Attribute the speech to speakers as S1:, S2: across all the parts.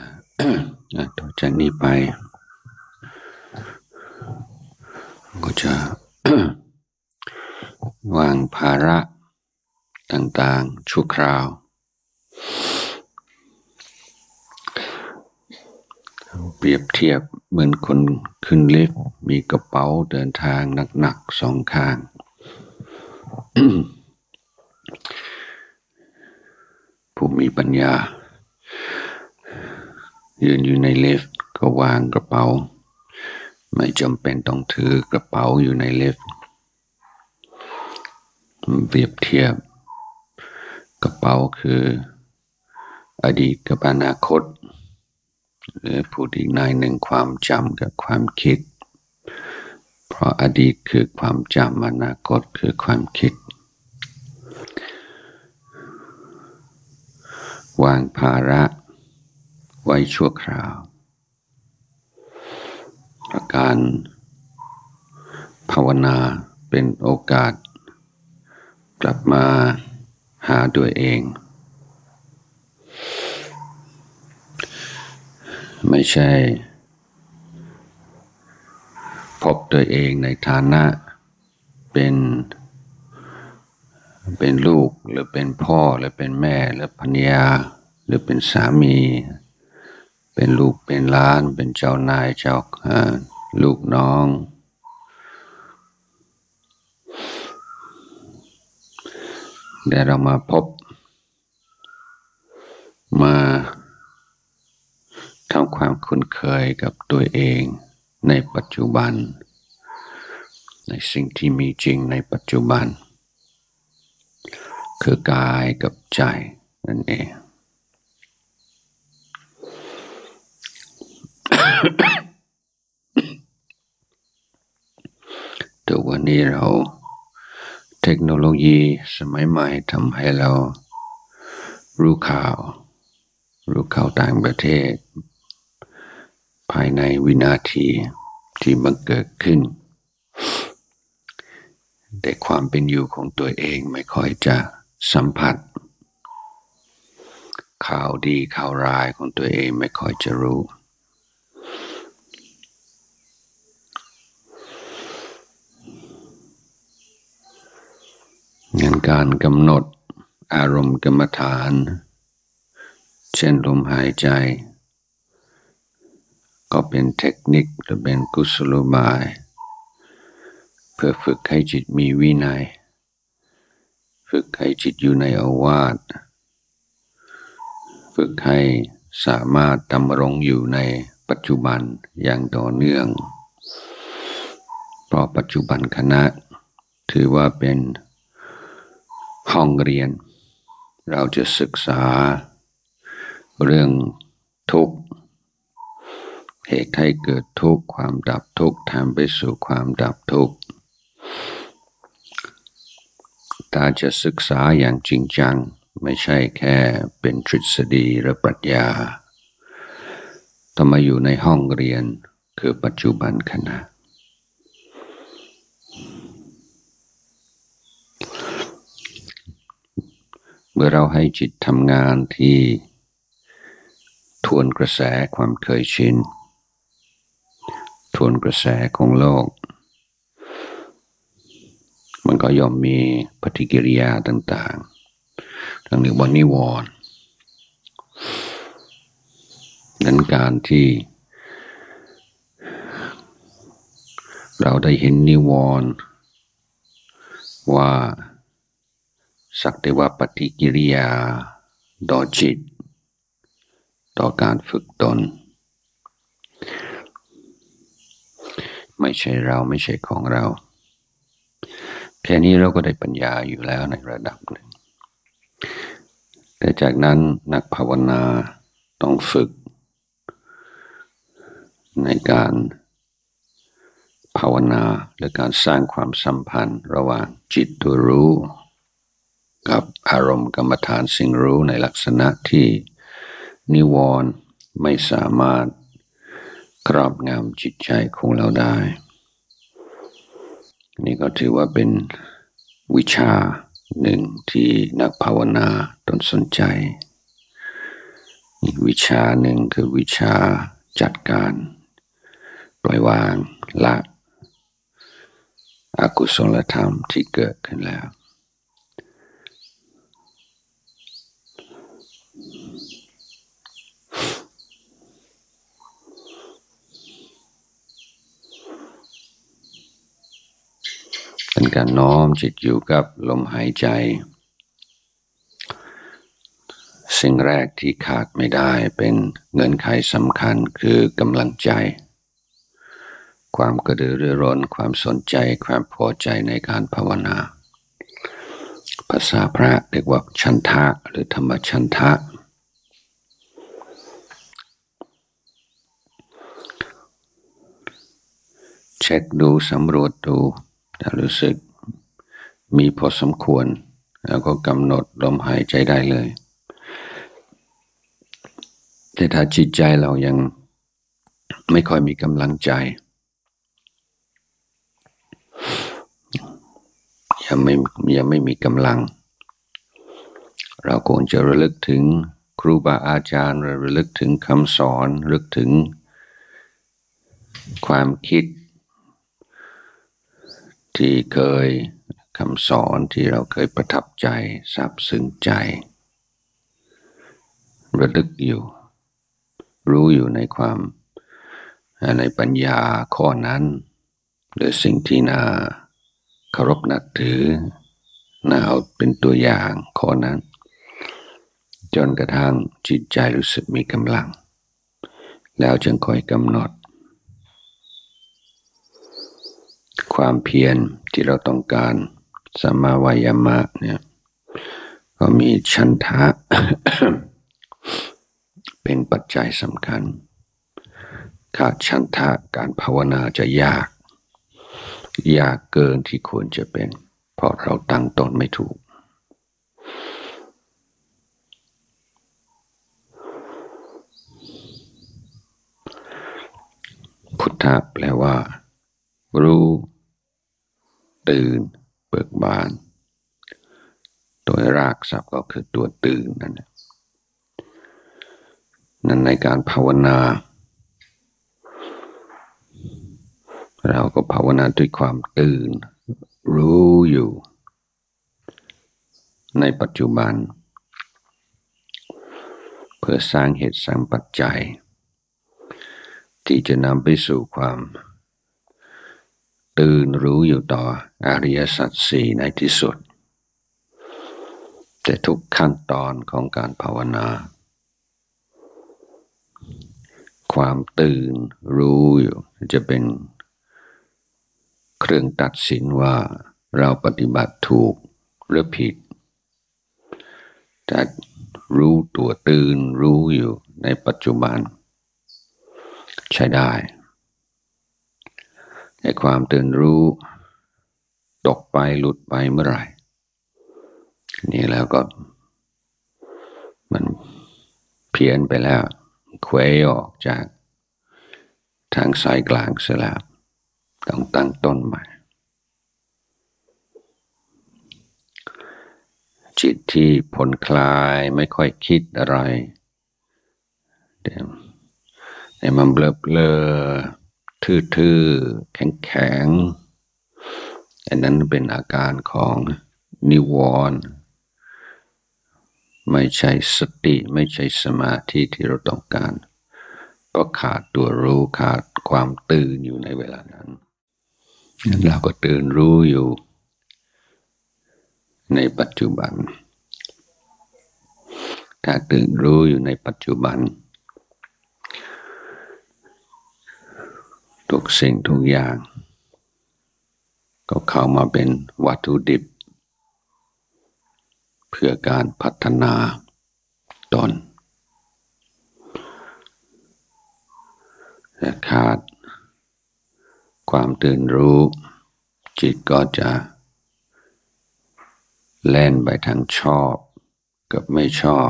S1: ต่อจากนี้ไปก็จะ วางภาระต่างๆชั่วคราวเปรียบเทียบเหมือนคนขึ้นลิฟต์มีกระเป๋าเดินทางหนักๆสองข้าง ผู้มีปัญญายืนอยู่ในลิฟต์ก็วางกระเป๋าไม่จำเป็นต้องถือกระเป๋าอยู่ในลิฟต์เปรียบเทียบกระเป๋าคืออดีตกับอนาคตหรือพูดอีกในหนึ่งความจำกับความคิดเพราะอดีตคือความจำอนาคตคือความคิดวางภาระไว้ชั่วคราวการภาวนาเป็นโอกาสกลับมาหาตัวเองไม่ใช่พบตัวเองในฐานะเป็นลูกหรือเป็นพ่อหรือเป็นแม่หรือภรรยาหรือเป็นสามีเป็นลูกเป็นหลานเป็นเจ้านายเจ้าลูกน้องแต่เรามาพบมาทำความคุ้นเคยกับตัวเองในปัจจุบันในสิ่งที่มีจริงในปัจจุบันคือกายกับใจนั่นเอง แต่วันนี้เทคโนโลยีสมัยใหม่ทำให้เรารู้ข่าวต่างประเทศภายในวินาทีที่มันเกิดขึ้นแต่ความเป็นอยู่ของตัวเองไม่ค่อยจะสัมผัสข่าวดีข่าวร้ายของตัวเองไม่ค่อยจะรู้งั้นการกำหนดอารมณ์กรรมฐานเช่นลมหายใจก็เป็นเทคนิคหรือเป็นกุศโลบายเพื่อฝึกให้จิตมีวินัยฝึกให้จิตอยู่ในโอวาทฝึกให้สามารถดำรงอยู่ในปัจจุบันอย่างต่อเนื่องเพราะปัจจุบันขณะถือว่าเป็นห้องเรียนเราจะศึกษาเรื่องทุกข์เหตุให้เกิดทุกข์ความดับทุกข์ทำไปสู่ความดับทุกข์ถ้าจะศึกษาอย่างจริงจังไม่ใช่แค่เป็นทฤษฎีหรือปรัชญาต้องมาอยู่ในห้องเรียนคือปัจจุบันขณะเมื่อเราให้จิตทำงานที่ทวนกระแสความเคยชินทวนกระแสของโลกมันก็ย่อมมีปฏิกิริยาต่างๆทั้งเรียกว่านิวรณ์นั้นการที่เราได้เห็นนิวรณ์ว่าสักแต่ว่าปฏิกิริยาต่อจิตต่อการฝึกตนไม่ใช่เราไม่ใช่ของเราแค่นี้เราก็ได้ปัญญาอยู่แล้วในระดับหนึ่งแต่จากนั้นนักภาวนาต้องฝึกในการภาวนาหรือการสร้างความสัมพันธ์ระหว่างจิตตัวรู้กับอารมณ์กรรมฐานสิ่งรู้ในลักษณะที่นิวรณ์ไม่สามารถครอบงำจิตใจของเราได้นี่ก็ถือว่าเป็นวิชาหนึ่งที่นักภาวนาต้องสนใจอีกวิชาหนึ่งคือวิชาจัดการปล่อยวางละอกุศลธรรมที่เกิดขึ้นแล้วเป็นการน้อมจิตอยู่กับลมหายใจสิ่งแรกที่ขาดไม่ได้เป็นเงื่อนไขสำคัญคือกำลังใจความกระตือรือร้นความสนใจความพอใจในการภาวนาภาษาพระเรียกว่าฉันทะหรือธรรมฉันทะเช็คดูสำรวจดูถ้ารู้สึกมีพอสมควรแล้วก็กำหนดลมหายใจได้เลยแต่ถ้าจิตใจเรายังไม่ค่อยมีกำลังใจยังไม่มีกำลังเราควรจะระลึกถึงครูบาอาจารย์ระลึกถึงคำสอนระลึกถึงความคิดที่เคยคำสอนที่เราเคยประทับใจซาบซึ้งใจระลึกอยู่รู้อยู่ในความในปัญญาข้อนั้นหรือสิ่งที่น่าเคารพนับถือน่าเอาเป็นตัวอย่างข้อนั้นจนกระทั่งจิตใจรู้สึกมีกำลังแล้วจึงค่อยกำหนดความเพียรที่เราต้องการสัมมาวายามะเนี่ยก็มีฉันทะ เป็นปัจจัยสำคัญขาดฉันทะการภาวนาจะยากเกินที่ควรจะเป็นเพราะเราตั้งต้นไม่ถูกพุทธะแปลว่ารู้ตื่นเบิกบานโดยรากศัพท์ก็คือตัวตื่นนั่นในการภาวนาเราก็ภาวนาด้วยความตื่นรู้อยู่ในปัจจุบันเพื่อสร้างเหตุสร้างปัจจัยที่จะนำไปสู่ความตื่นรู้อยู่ต่ออริยสัจสี่ในที่สุดแต่ทุกขั้นตอนของการภาวนาความตื่นรู้อยู่จะเป็นเครื่องตัดสินว่าเราปฏิบัติถูกหรือผิดแต่รู้ตัวตื่นรู้อยู่ในปัจจุบันใช้ได้แต่ความตื่นรู้ตกไปหลุดไปเมื่อไหร่นี่แล้วก็มันเพี้ยนไปแล้วเคว้งออกจากทางสายกลางเสียแล้วต้องตั้งต้นใหม่จิตที่ผ่อนคลายไม่ค่อยคิดอะไรแต่มันเบลอทื่อๆแข็งอันนั้นเป็นอาการของนิวรณ์ไม่ใช่สติไม่ใช่สมาธิที่เราต้องการเพราะขาดตัวรู้ขาดความตื่นอยู่ในเวลานั้นเราก็ตื่นรู้อยู่ในปัจจุบันถ้าตื่นรู้อยู่ในปัจจุบันทุกสิ่งทุกอย่างก็เข้ามาเป็นวัตถุดิบเพื่อการพัฒนาตนแต่ขาดความตื่นรู้จิตก็จะแล่นไปทางชอบกับไม่ชอบ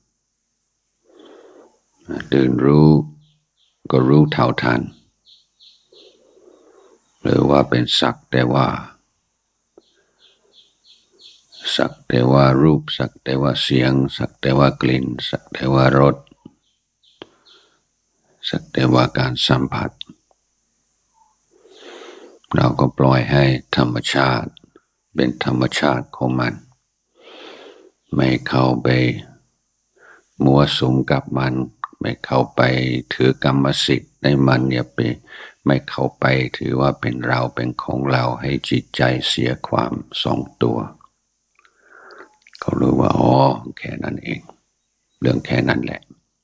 S1: ตื่นรู้ก็รู้เท่าทันหรือว่าเป็นสักแต่ว่ารูปสักแต่ว่าเสียงสักแต่ว่ากลิ่นสักแต่ว่ารสสักแต่ว่าการสัมผัสเราก็ปล่อยให้ธรรมชาติเป็นธรรมชาติของมันไม่เข้าไปมัวสุมกับมันไม่เข้าไปถือกรรมสิทธิ์ในมันอย่าไปไม่เข้าไปถือว่าเป็นเราเป็นของเราให้จิตใจเสียความทรงตัวเขารู้ว่าอ๋อแค่นั้นเองเรื่องแค่นั้นแหละ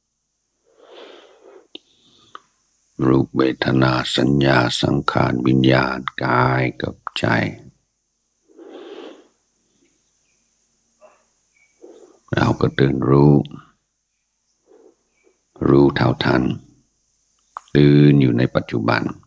S1: รูปเวทนาสัญญาสังขารวิญญาณกายกับใจเราก็ตื่นรู้เท่าทันตื่นอยู่ในปัจจุบัน